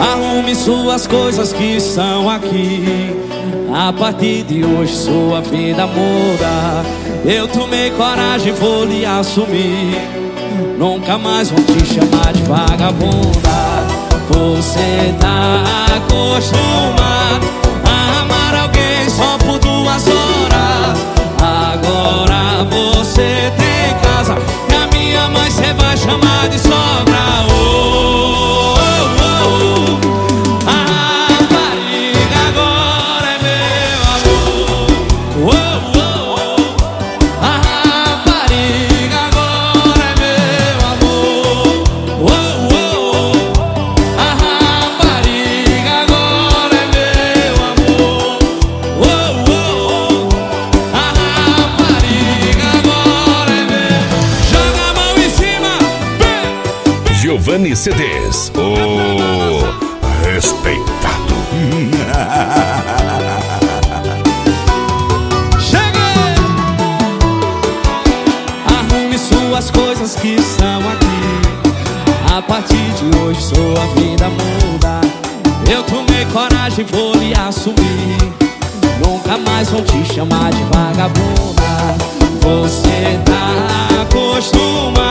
Arrume suas coisas que estão aqui. A partir de hoje sua vida muda. Eu tomei coragem, vou lhe assumir. Nunca mais vou te chamar de vagabunda. Você tá acostumado a amar alguém só por 2 horas. Agora você tem casa e a minha mãe cê vai chamar de sogra. Giovanni CDs, o respeitado. Cheguei! Arrume suas coisas que estão aqui. A partir de hoje sua vida muda. Eu tomei coragem, vou lhe assumir. Nunca mais vou te chamar de vagabunda. Você tá acostumado